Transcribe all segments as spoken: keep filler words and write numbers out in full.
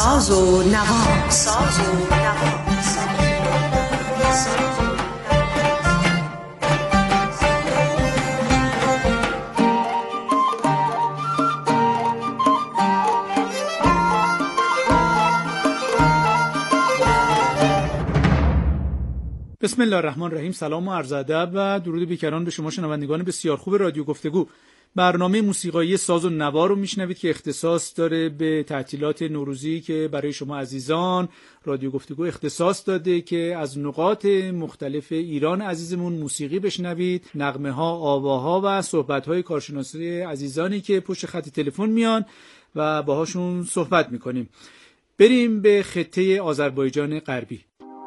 ساز و نوا. ساز و نوا. بسم الله الرحمن الرحیم. سلام و عرض ادب و درود بیکران به شما شنوندگان بسیار خوب رادیو گفتگو. برنامه موسیقایی ساز و نوا رو میشنوید که اختصاص داره به تعطیلات نوروزی که برای شما عزیزان رادیو گفتگو اختصاص داده که از نقاط مختلف ایران عزیزمون موسیقی بشنوید، نغمه ها، آواها و صحبت های کارشناسی عزیزانی که پشت خط تلفن میان و باهاشون صحبت میکنیم. بریم به خطه آذربایجان غربی.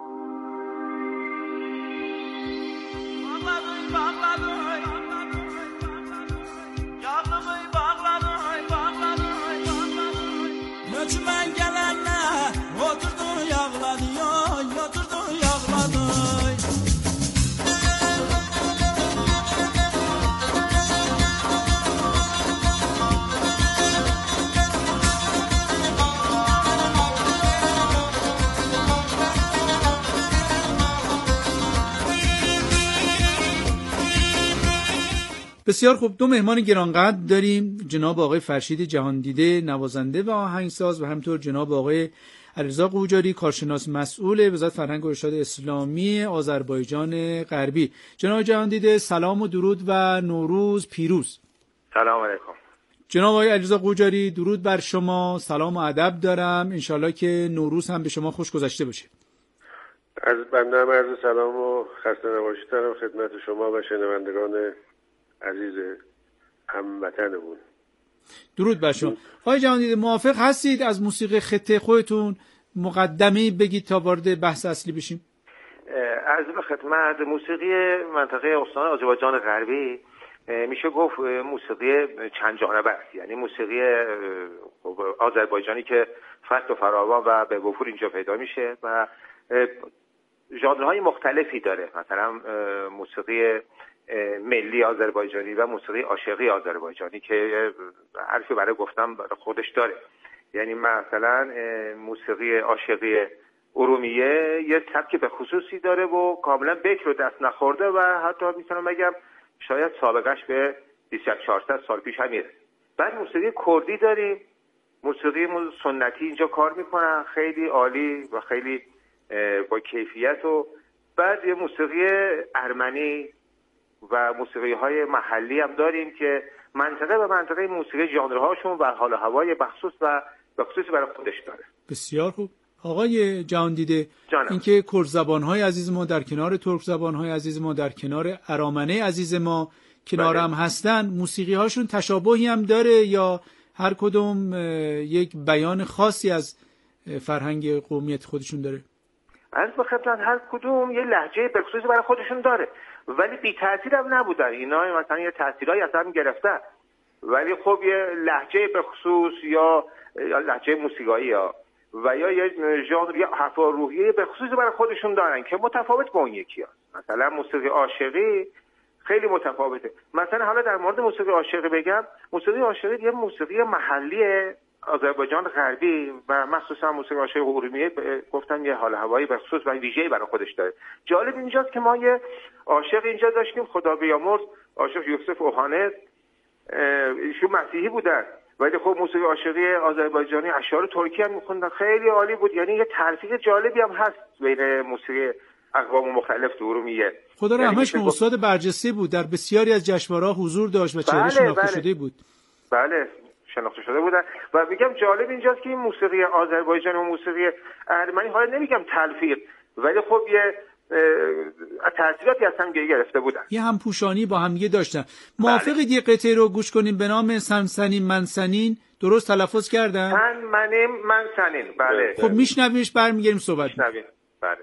بسیار خوب، دو مهمان گرانقدر داریم، جناب آقای فرشید جهاندیده نوازنده و آهنگساز و همینطور جناب آقای علیرضا قوجاری کارشناس مسئول وزارت فرهنگ و ارشاد اسلامی آذربایجان غربی. جناب جهاندیده سلام و درود و نوروز پیروز. سلام علیکم. جناب آقای علیرضا قوجاری درود بر شما، سلام و ادب دارم، انشالله که نوروز هم به شما خوش گذشته باشه. از بنده هم عرض سلام و خسته نباشید دارم خدمت شما و شنوندگان عزیز هموطنمون. درود بر شما. آقای جهاندیده موافق هستید از موسیقی خطه خودتون مقدمه‌ای بگید تا وارد بحث اصلی بشیم؟ عرض به خدمت، موسیقی منطقه استان آذربایجان غربی میشه گفت موسیقی چند جانبه است، یعنی موسیقی آذربایجانی که فصل و فراوان و به وفور اینجا پیدا میشه و ژانرهای مختلفی داره، مثلا موسیقی ملی آذربایجانی و موسیقی عاشقی آذربایجانی که حرفی برای گفتم برای خودش داره. یعنی مثلا موسیقی عاشقی ارومیه یه سبک به خصوصی داره و کاملا بکر رو دست نخورده و حتی میتونم بگم شاید سابقش به بیست و چهارصد سال پیش هم میره. بعد موسیقی کردی داریم، موسیقی سنتی اینجا کار میکنن، خیلی عالی و خیلی با کیفیت. و بعد یه موسیقی ارمنی و موسیقی های محلی هم داریم که منطقه و منطقه موسیقی ژانرهاشون و حال و هوای بخصوص و بخصوص برای خودش داره. بسیار خوب. آقای جهاندیده، اینکه کرد زبان‌های عزیز ما در کنار ترک زبان‌های عزیز ما در کنار ارامنه عزیز ما کنار هم هستن، موسیقی هاشون تشابهی هم داره یا هر کدوم یک بیان خاصی از فرهنگ قومیت خودشون داره؟ از بخاطر هر کدوم یه لهجه به خصوص برای خودشون داره، ولی بی تاثیر هم نبودن اینا، مثلا یه تاثیرایی اصلا گرفتن، ولی خب یه لهجه به خصوص یا یا لهجه موسیقایی یا و یا یه ژانر یا حرف روحیه به خصوص برای خودشون دارن که متفاوت با اون یکی هست. مثلا موسیقی عاشقی خیلی متفاوته. مثلا حالا در مورد موسیقی عاشقی بگم، موسیقی عاشقی یه موسیقی محلی آذربایجان غربی و مخصوصا موسیقی عاشقی ارومیه گفتم یه حال هوایی به خصوص و ویژه‌ای برای خودش داره. جالب اینجاست که ما یه عاشق اینجا داشتیم، خدا بیامرز، عاشق یوسف اوهانس، ایشون مسیحی بودن ولی خب موسیقی عاشقی آذربایجانی اشعار ترکی هم می‌خوندن، خیلی عالی بود. یعنی یه تلفیق جالبی هم هست بین موسیقی اقوام مختلف تو ارومیه. خدا رحمتش کنه، استاد برجسته بود، در بسیاری از جشنواره‌ها حضور داشت و چهره شناخته شده بود. بله شناخته شده بودن و میگم جالب اینجاست که این موسیقی آذربایجان و موسیقی ارمنی، حالا نمیگم تلفیق، ولی خب یه تأثیراتی از هم گرفته بودن، یه همپوشانی با هم دیگه داشتن. موافقید یه قطعه رو گوش کنیم به نام سنسنین منسنین؟ درست تلفظ کردم؟ سنسنین منسنین. بله. خب میشنویمش، برمیگردیم صحبت میشنویم. بله.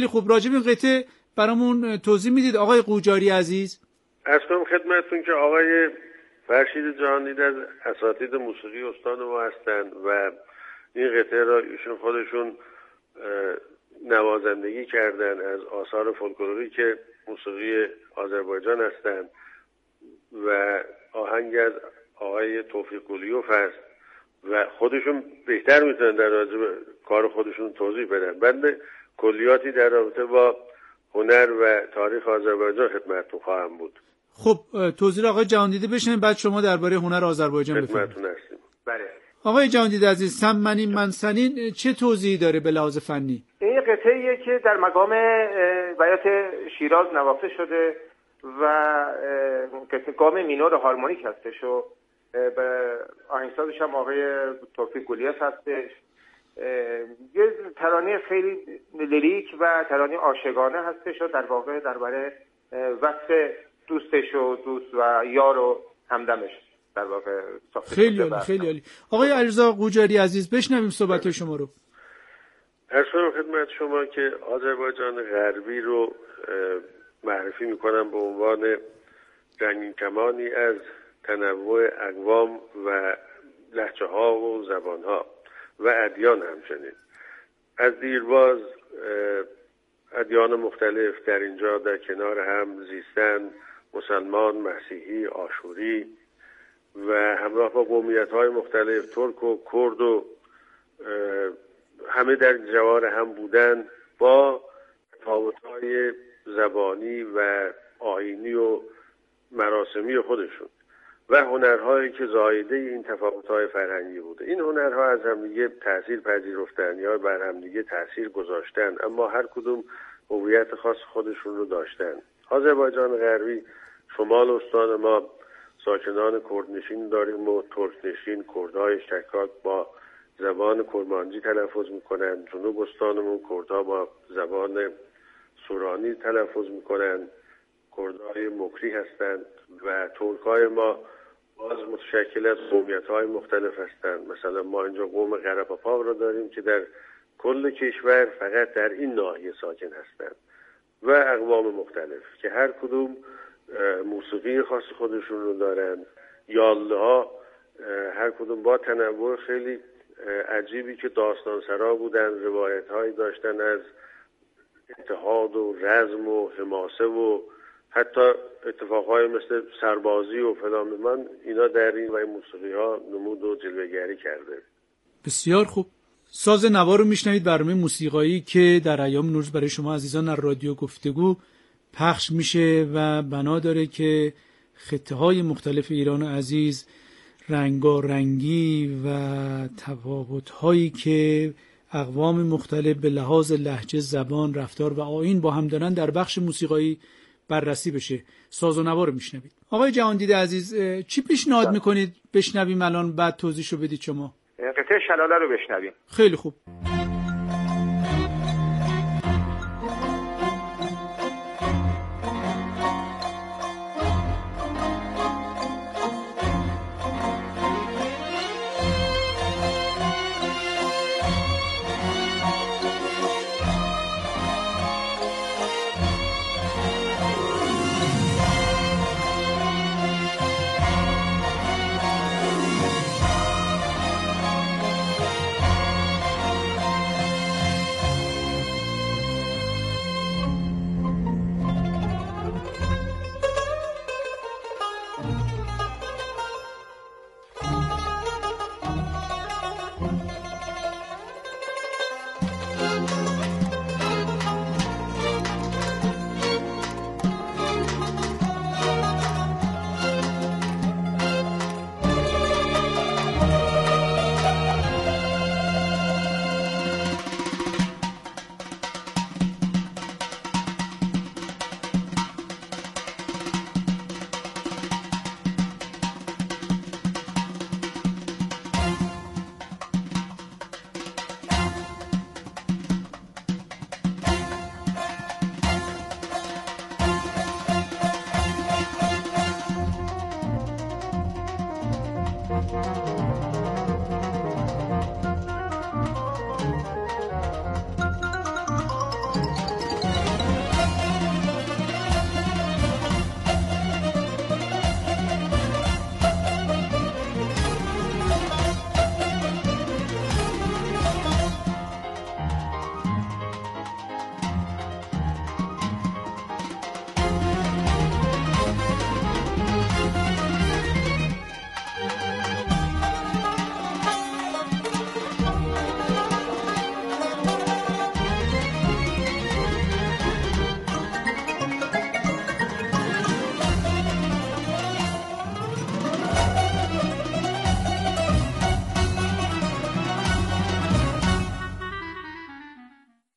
خیلی خوب. راجب این قطعه برامون توضیح میدید آقای قوجاری عزیز؟ عرض کنم خدمتتون که آقای فرشید جهاندید از اساتید موسیقی استان ما هستند و این قطعه را ایشون خودشون نوازندگی کردن از آثار فولکلوری که موسیقی آذربایجان هستند و آهنگ از آقای توفیق گلیوف هست و خودشون بهتر میتونن در راجع به کار خودشون توضیح بدن. بنده کلیاتی در رابطه با هنر و تاریخ آذربایجان خدمتتون خواهم بود. خب توضیح آقای جهاندیده بشنیم، بعد شما درباره هنر آذربایجان بفرمایید. خدمتتون هستیم. بله. آقای جهاندیده عزیز، سمنین منسنین چه توضیحی داره به لحاظ فنی؟ این قطعه‌ایه که در مقام بیات شیراز نواخته شده و قطعه گام مینور هارمونیک هستش و به آهنگسازش هم آقای توفیق گلیوف هستش. یه ترانه خیلی لیریک و ترانه عاشقانه هستش و در واقع درباره وصف دوستش و دوست و یار و همدمش در واقع ساخته شده. خیلی عالی، خیلی عالی. آقای علیرضا قوجاری عزیز بشنویم صحبت شما رو. عرض کنم خدمت شما که آذربایجان غربی رو معرفی میکنم به عنوان رنگین کمانی از تنوع اقوام و لهجه ها و زبان ها و ادیان همچنین. از دیرباز ادیان مختلف در اینجا در کنار هم زیستن، مسلمان، مسیحی، آشوری و همراه با قومیت‌های مختلف ترک و کرد و همه در جوار هم بودن با تفاوت‌های زبانی و آیینی و مراسمی خودشون و هنرهایی که زایده این تفاوت‌های فرهنگی بوده. این هنرها از همدیگه تأثیر پذیرفتن یا بر همدیگه تأثیر گذاشتن، اما هر کدوم هویت خاص خودشون رو داشتن. آذربایجان غربی شمال استان ما ساکنان کردنشین داریم و ترکنشین، کردهای شکاک با زبان کرمانجی تلفظ میکنن. جنوب استانمون کردها با زبان سورانی تلفظ میکنن، کردهای مکری هستند و ترکهای ما باز متشکل از قومیت‌های مختلف هستند. مثلا ما اینجا قوم قره‌پاپاو را داریم که در کل کشور فقط در این ناحیه ساکن هستند و اقوام مختلف که هر کدوم موسیقی خاص خودشون رو دارن. یاله ها هر کدوم با تنوع خیلی عجیبی که داستان سرا بودن، روایت هایی داشتن از اتحاد و رزم و حماسه و حتی اتفاقهای مثل سربازی و فلان. من اینا در این و این موسیقی ها نمود و جلوه‌گری کرده. بسیار خوب. ساز نوا رو میشنوید، برنامه موسیقایی که در ایام نوروز برای شما عزیزان از رادیو گفتگو پخش میشه و بنا داره که خطه‌های مختلف ایران عزیز رنگارنگی و تفاوت‌هایی که اقوام مختلف به لحاظ لهجه، زبان، رفتار و آیین با هم دارن در بخش موسیقایی بررسی بشه. ساز و نوا رو میشنوید. آقای جهاندیده عزیز، چی پیشنهاد میکنید بشنویم الان، بعد توضیحشو بدید شما؟ قطعه شلاله رو بشنویم. خیلی خوب.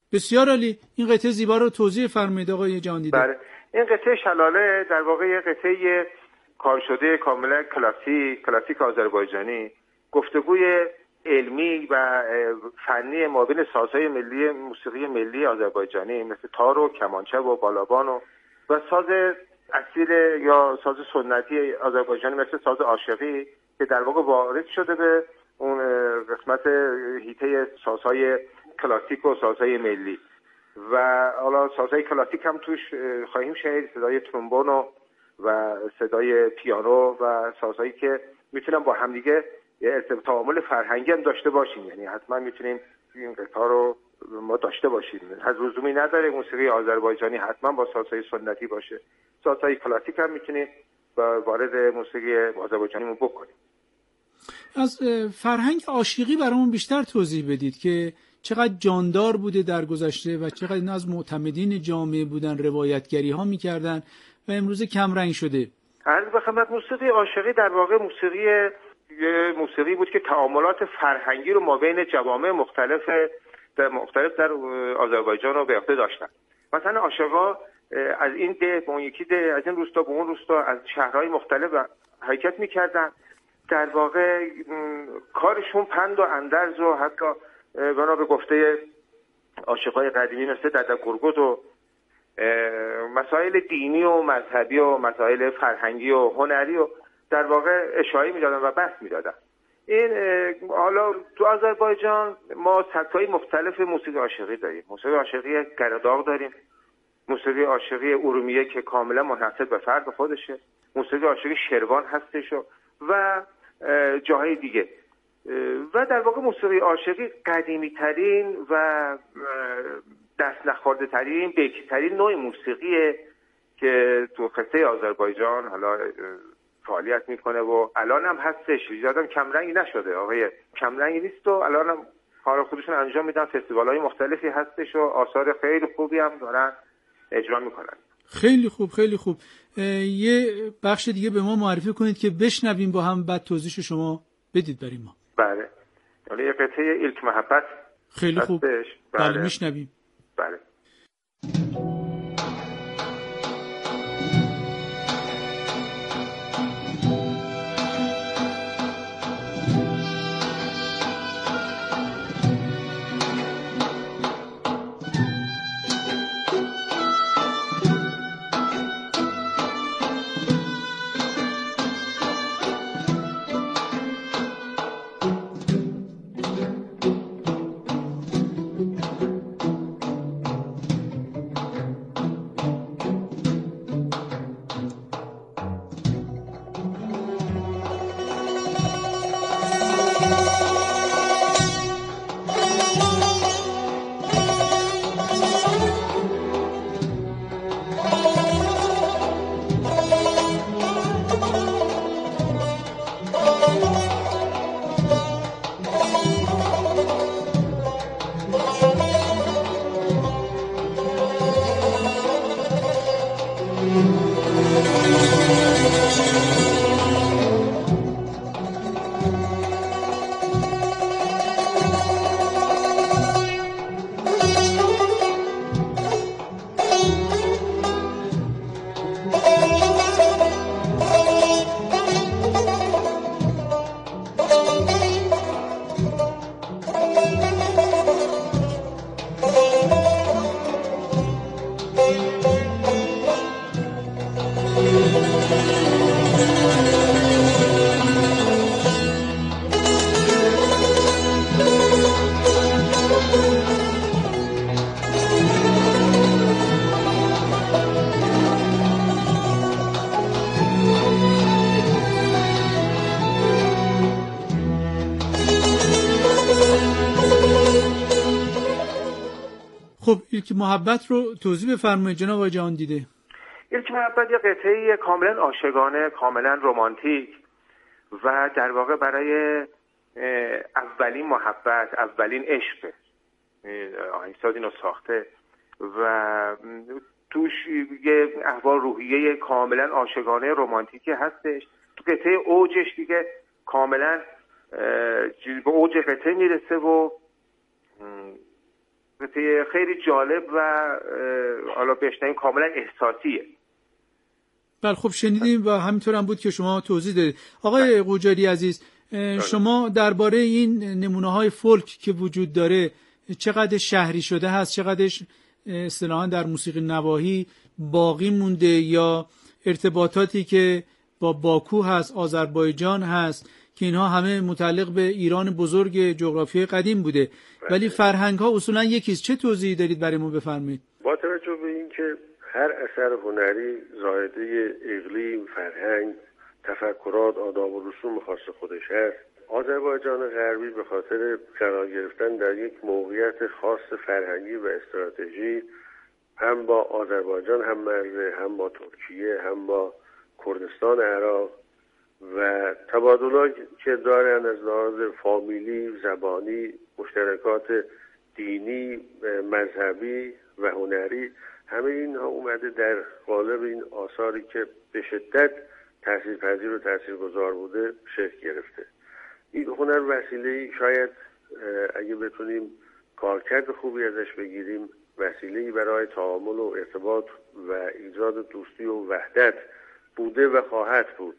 بسیار عالی. این قطعه زیبا رو توضیح فرمایید آقای جهاندیده. بله، این قطعه شلاله در واقع یه قطعه کار شده کاملا کلاسیک کلاسیک آذربایجانی، گفتگوی علمی و فنی مابین سازهای ملی موسیقی ملی آذربایجانی مثل تار و کمانچه و بالابان و و ساز اصیل یا ساز سنتی آذربایجانی مثل ساز عاشقی که در واقع وارد شده به اون قسمت هیته سازهای کلاسیک و سازهای ملی. و حالا سازهای کلاسیک هم توش خواهیم شنید، صدای ترومبون و و صدای پیانو و سازهایی که میتونن با همدیگه یه تعامل فرهنگی هم داشته باشیم، یعنی حتما میتونیم این قطعه رو ما داشته باشیم. از لزومی نداره موسیقی آذربایجانی حتما با سازهای سنتی باشه، سازهای کلاسیک هم میتونیم وارد موسیقی آذربایجانیمون بکنیم. از فرهنگ عاشقی برامون بیشتر توضیح بدید که چقدر جاندار بوده در گذشته و چقدر اینا از معتمدین جامعه بودن، روایتگری ها میکردن و امروز کم رنگ شده. عرض به خدمت، موسیقی عاشقی در واقع موسیقی موسیقی بود که تعاملات فرهنگی رو مابین جوامع مختلف در مختلف در آذربایجان رو به عهده داشتن. مثلا عاشقا از این ده به اون یکی ده، از این روستا به اون روستا، از شهرهای مختلف حرکت میکردن. در واقع کارشون پند و اندرز و حتی بنا به گفته عاشقای قدیمی مثل دده گرگوت و مسائل دینی و مذهبی و مسائل فرهنگی و هنری و در واقع اشاره میدادن و بحث میدادن. این حالا تو آذربایجان ما سبک‌های مختلف موسیقی عاشقی داریم. موسیقی عاشقی گرداغ داریم، موسیقی عاشقی ارومیه که کاملا منحصر به فرد خودشه، موسیقی عاشقی شروان هستش و جاهای دیگه. و در واقع موسیقی عاشقی قدیمی ترین و دست نخورده ترین، بیکی ترین نوع موسیقیه که تو خطه آذربایجان حالا فعالیت میکنه و الان هم هستش. زیادم کمرنگی نشده، آقای کمرنگی نیست و الان هم کار خودشون انجام میدن. فستیوال های مختلفی هستش و آثار خیلی خوبی هم دارن اجرا میکنن. خیلی خوب، خیلی خوب. یه بخش دیگه به ما معرفی کنید که بشنویم با هم، بعد توضیح شما بدید برای ما. بله، یعنی یه قطعه ایلک محبت. خیلی خوب. بله, بله. میشنویم. بله. خب ایلک محبت رو توضیح بفرمایید جناب آقای جهاندیده. ایلک محبت یه قطعه کاملا عاشقانه، کاملا رمانتیک و در واقع برای اولین محبت، اولین عشق آهنگساز اینو ساخته و توش یه احوال روحیه کاملا عاشقانه رمانتیکی هستش. تو قطعه اوجش دیگه کاملا به اوج قطعه میرسه و خیلی جالب و حالا بشنویم کاملا احساسیه. بله خب شنیدیم و همینطور هم بود که شما توضیح دادید. آقای قوجاری عزیز، شما درباره این نمونه‌های فولک که وجود داره چقدر شهری شده هست، چقدرش اصطلاحاً در موسیقی نواحی باقی مونده یا ارتباطاتی که با باکو هست، آذربایجان هست که اینها همه متعلق به ایران بزرگ جغرافیای قدیم بوده ولی فرهنگ‌ها اصولاً یکیست، چه توضیحی دارید برای ما بفرمایید؟ با توجه به اینکه هر اثر هنری زائده اقلیم، فرهنگ، تفکرات، آداب و رسوم خاص خودش هست، آذربایجان غربی به خاطر قرار گرفتن در یک موقعیت خاص فرهنگی و استراتژی هم با آذربایجان هم مرزه، هم با ترکیه، هم با کردستان عراق و تبادلات که دارن از لحاظ فامیلی، زبانی، مشترکات دینی، مذهبی و هنری، همه اینها اومده در قالب این آثاری که به شدت تاثیرپذیر و تاثیرگذار بوده شکل گرفته. این هنر وسیله‌ای شاید اگه بتونیم کارکرد خوبی ازش بگیریم وسیله‌ای برای تعامل و ارتباط و ایجاد دوستی و وحدت بوده و خواهد بود.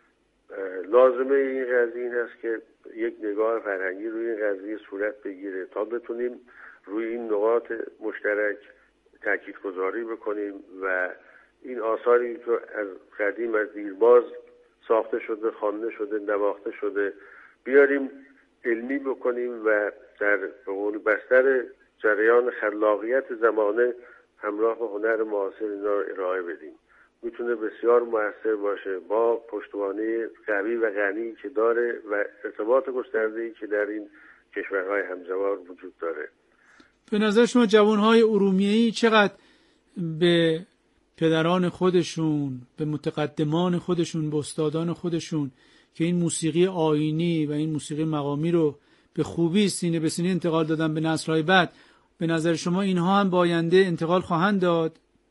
لازمه این قضیه این است که یک نگاه فرهنگی روی این قضیه صورت بگیره تا بتونیم روی این نقاط مشترک تاکید گذاری بکنیم و این آثاری که از قدیم از دیرباز ساخته شده، خوانده شده، نواخته شده بیاریم علمی بکنیم و در به قول بستر جریان خلاقیت زمانه همراه با هنر معاصر اینا رو ارائه بدیم. میتونه بسیار موثر باشه با پشتوانه قوی و غنی که داره و ارتباط گسترده‌ای که در این کشورهای همزبان وجود داره. به نظر شما جوانهای ارومیه‌ای چقدر به پدران خودشون، به متقدمان خودشون، به استادان خودشون که این موسیقی آیینی و این موسیقی مقامی رو به خوبی سینه به سینه انتقال دادن به نسل‌های بعد، به نظر شما اینها هم با آینده انتقال خواهند داد؟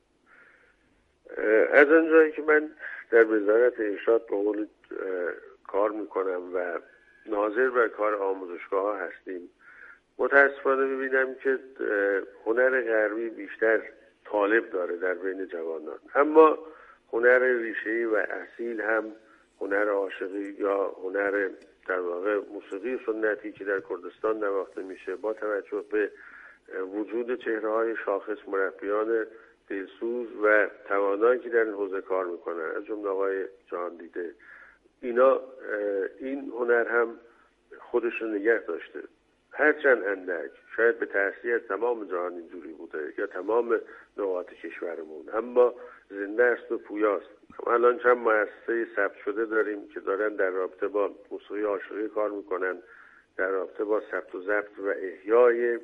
از آنجایی که من در وزارت ارشاد به قول کار میکنم و ناظر بر کار آموزشگاه ها هستیم، متاسفانه میبینم که هنر غربی بیشتر طالب داره در بین جوانان، اما هنر ریشه‌ای و اصیل هم هنر عاشقی یا هنر در واقع موسیقی سنتی که در کردستان نواخته میشه با توجه به وجود چهره‌های شاخص مربیان دلسوز و توانایی که در این حوزه کار میکنن از جمله آقای جهاندیده، اینا این هنر هم خودش رو نگه داشته، هرچند اندک، شاید به تأثیر تمام جهان اینجوری بوده یا تمام نقاط کشورمون، اما زنده است و پویاست. الان چند مؤسسه ثبت شده داریم که دارن در رابطه با موسیقی عاشقی کار میکنن، در رابطه با ثبت و ضبط و احیای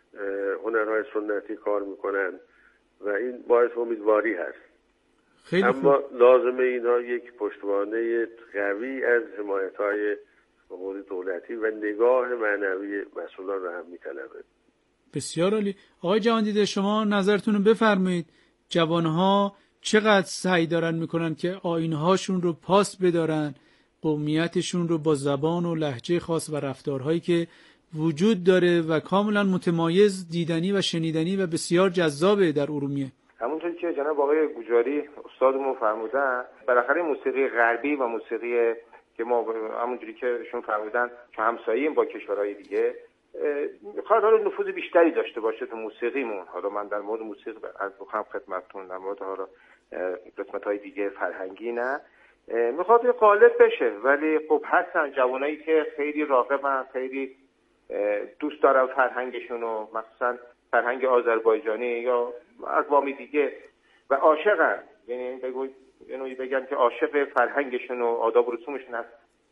هنرهای سنتی کار میکنن و این باعث امیدواری هست. خیلی اما خوب. لازمه اینها یک پشتوانه قوی از حمایت‌های قولی دولتی و نگاه معنوی مسئولان را هم می‌طلبه. بسیار عالی. آقای جهاندیده شما نظرتون رو بفرمایید. جوانها چقدر سعی دارن میکنن که آیین‌هاشون رو پاس بدارن، قومیتشون رو با زبان و لهجه خاص و رفتارهایی که وجود داره و کاملا متمایز دیدنی و شنیدنی و بسیار جذابه در ارومیه. همونطوری که جناب آقای قوجاری استادمون فرمودن، بالاخره موسیقی غربی و موسیقی که ما همونجوری که ایشون فرمودن که همسایه‌ایم با کشورهای دیگه، میخواد حالا نفوذ بیشتری داشته باشه تو موسیقیمون. حالا من در مورد موسیقی از بخوام خدمتتون در مورد حالا قسمت‌های دیگه فرهنگی نه، میخواد یه غالب بشه، ولی خب هستن جوانایی که خیلی راغبن، خیلی دوست دارن فرهنگشون و مخصوصا فرهنگ آذربایجانی یا اقوامی دیگه و عاشقن، یعنی بگو یعنی بگن که عاشق فرهنگشون و آداب و رسومشون هست.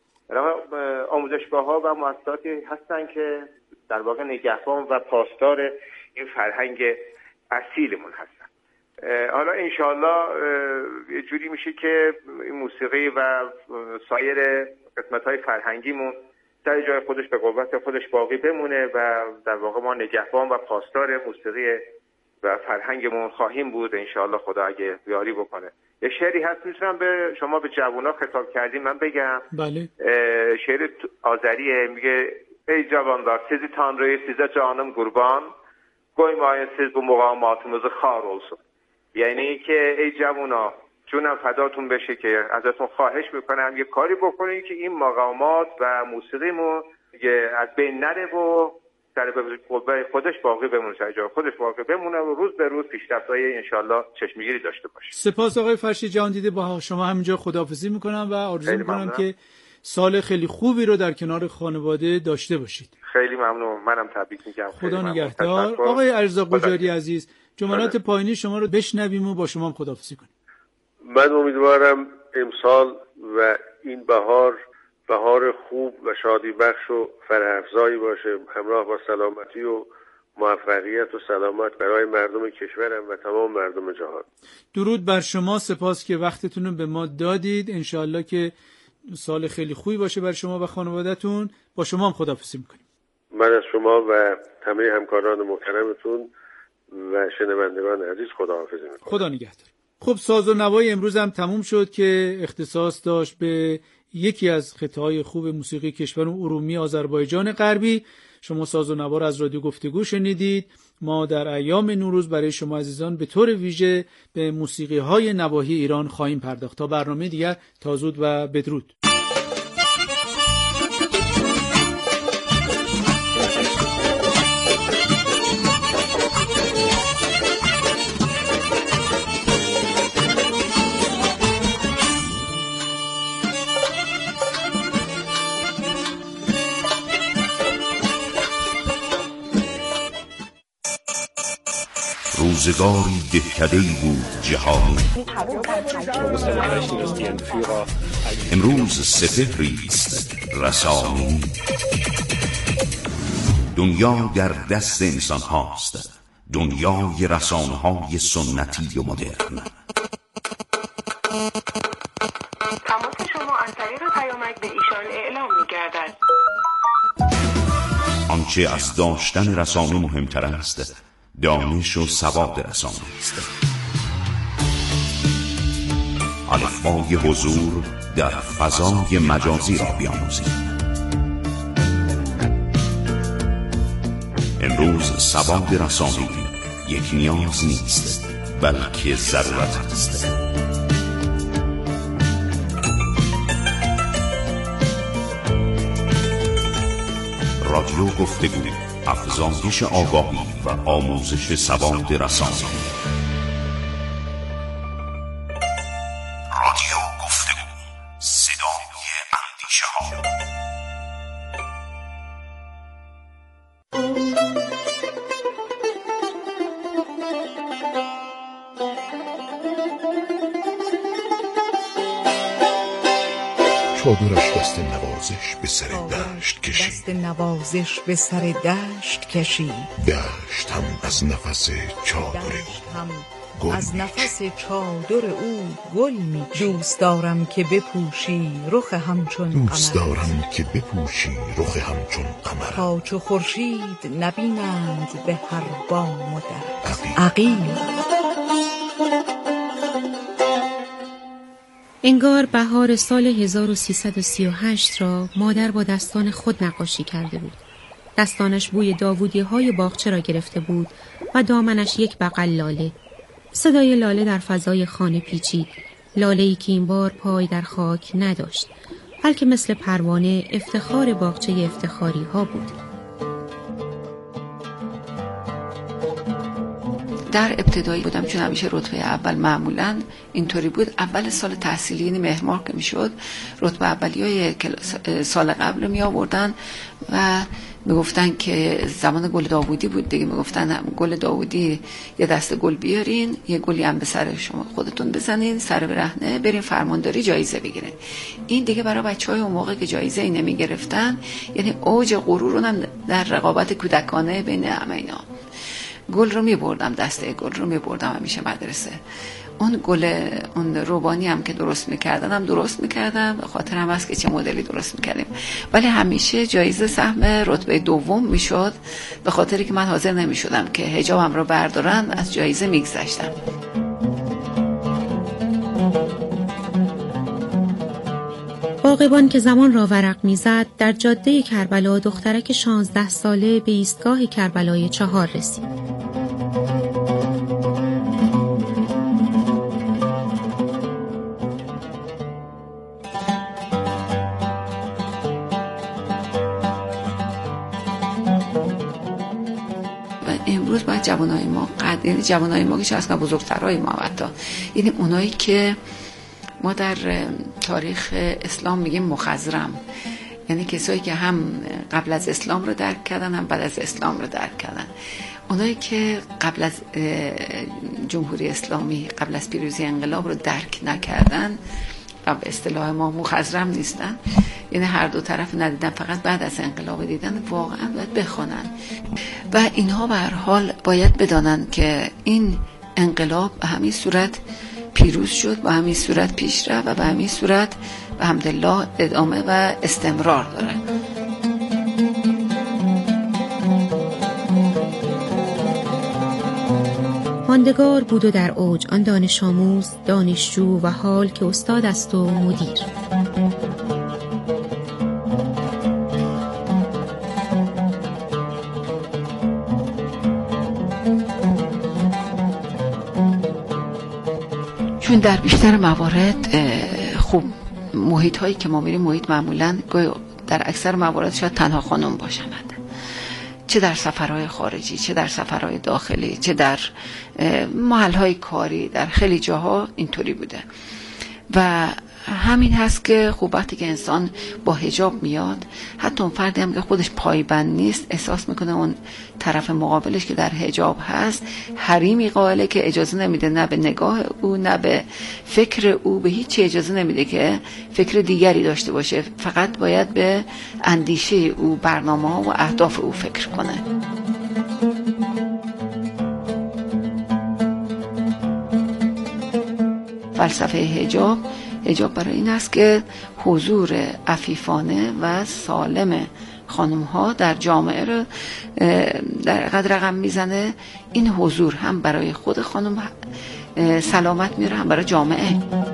آموزشگاه‌ها و مؤسساتی هستن که در واقع نگهبان و پاسدار این فرهنگ اصیلمون هستن. حالا انشالله یه جوری میشه که این موسیقی و سایر قسمت‌های فرهنگیمون در جای خودش به قوت خودش باقی بمونه و در واقع ما نگهبان و پاسدار موسیقی و فرهنگمون خواهیم بود انشالله، خدا اگه یاری بکنه. یه شعری هست میتونم به شما به جوونا خطاب کردیم من بگم؟ بله. شعر آذریه، میگه ای جواندار سیزی تان روی سیزه جانم قربان، koymayın bu muqamatımızı xar olsun. یعنی که ای جوونا جونم فداتون بشه که ازتون خواهش میکنم یه کاری بکنین که این مقامات و موسیقیمون از بین نره و در خودش باقی بمونه، جای خودش باقی بمونه و روز به روز پیشرفت‌های انشالله چشمگیری داشته باشه. سپاس آقای فرشید جهان دیده، با شما همینجا خداحافظی میکنم و آرزو میکنم که سال خیلی خوبی رو در کنار خانواده داشته باشید. خیلی ممنون، منم تبریک میگم. خدا نگهدار. آقای علیرضا قجاری عزیز، جملات پایینی شما رو بشنویم و با شما هم خداحافظی کنیم. من امیدوارم امسال و این بهار بهار خوب و شادی بخش و فرح‌افزایی باشه، همراه با سلامتی و موفقیت و سلامت برای مردم کشورم و تمام مردم جهان. درود بر شما، سپاس که وقتتون رو به ما دادید. انشالله که سال خیلی خوبی باشه برای شما و خانواده‌تون. با شما هم خداحافظی میکنیم. من از شما و همه همکاران محترمتون و شنوندگان عزیز خداحافظی میکنم. خدا نگهدار. خب ساز و نوای امروز هم تموم شد که اختصاص داشت به یکی از خطه‌های خوب موسیقی کشور ارومیه آذربایجان غربی. شما ساز و نوا را از رادیو گفتگو شنیدید. ما در ایام نوروز برای شما عزیزان به طور ویژه به موسیقی‌های نواحی ایران خواهیم پرداخت. تا برنامه دیگر، تا زود و بدرود. روزگاری دهکده‌ای بود جهانی، امروز سپهریست رسانی. دنیا در دست انسان هاست، دنیای رسانه های سنتی و مدرن. تماس شما از طریق پیامک به ایشان اعلام می‌گردد. آنچه از داشتن رسانه مهمتر است، دانش و سواد رسانه است. الفبای حضور در فضای مجازی را بیاموزید. امروز سواد رسانه یک نیاز نیست، بلکه ضرورت است. رادیو گفتگو، افزایش آگاهی و آموزش سواد رسانه. رادیو گفتگو، صدای اندیشه ها. چادرش دست نوازش به سر دشت کشید، دست نوازش به سر دشت کشید. دشت هم از نفس چادر او از نفس چادر او گل می. دوست دارم که بپوشی رخ همچون قمر، دوست دارم که بپوشی رخ همچون قمر. تا چو خورشید نبینند به هر بام و در. عقیل انگار بهار سال هزار و سیصد و سی و هشت را مادر با دستان خود نقاشی کرده بود. دستانش بوی داوودی های باغچه را گرفته بود و دامنش یک بغل لاله. صدای لاله در فضای خانه پیچید. لاله‌ای که این بار پای در خاک نداشت، بلکه مثل پروانه افتخار باغچه افتخاری ها بود. در ابتدایی بودم، چون همیشه رتبه اول معمولا اینطوری بود. اول سال تحصیلی یعنی مهرماه که میشد، رتبه اولیای سال قبل می آوردن و میگفتن که زمان گل داوودی بود دیگه، میگفتن گل داوودی یه دسته گل بیارین، یه گلی هم به سر شما خودتون بزنین، سر برهنه برین فرمانداری جایزه بگیرین. این دیگه برای بچهای اون موقع که جایزه ای نمیگرفتن، یعنی اوج غرور هم در رقابت کودکانه بین همه اینا. گل رو میبردم، دسته گل رو میبردم همیشه مدرسه. اون گل اون روبانی هم که درست میکردن هم درست میکردم، خاطرم هست که چه مدلی درست میکردیم، ولی همیشه جایزه سهم رتبه دوم میشد، به خاطری که من حاضر نمیشدم که حجابم رو بردارن، از جایزه میگذشتم. باغبان که زمان را ورق میزد، در جاده کربلا دخترک شانزده ساله به ایستگاه کربلای چهار رسید. جوانای ما قد یعنی جوانای ما که اصلا بزرگترای ما حتی یعنی اونایی که ما در تاریخ اسلام میگیم مخضرم، یعنی کسایی که هم قبل از اسلام رو درک کردن هم بعد از اسلام رو درک کردن. اونایی که قبل از جمهوری اسلامی، قبل از پیروزی انقلاب رو درک نکردن و به اصطلاح ما مخضرم نیستن، یعنی هر دو طرف ندیدن، فقط بعد از انقلاب دیدن، واقعا باید بخونن و اینها به هر حال باید بدانن که این انقلاب به همین صورت پیروز شد، به همین صورت پیش رفت و به همین صورت به حمدالله ادامه و استمرار داره. ماندگار بود و در اوج آن دانش آموز، دانشجو و حال که استاد است و مدیر. چون در بیشتر موارد خوب محیط هایی که ما میریم محیط معمولا در اکثر موارد شاید تنها خانم باشند، چه در سفرهای خارجی، چه در سفرهای داخلی، چه در محلهای کاری، در خیلی جاها اینطوری بوده و همین هست که خوب وقتی که انسان با حجاب میاد، حتی اون فردی هم که خودش پایبند نیست احساس میکنه اون طرف مقابلش که در حجاب هست حریمی قائله که اجازه نمیده نه به نگاه او نه به فکر او، به هیچ اجازه نمیده که فکر دیگری داشته باشه، فقط باید به اندیشه او، برنامه ها و اهداف او فکر کنه. فلسفه حجاب حجاب برای این است که حضور عفیفانه و سالم خانم ها در جامعه رو در قدر رقم میزنه. این حضور هم برای خود خانم سلامت میاره هم برای جامعه.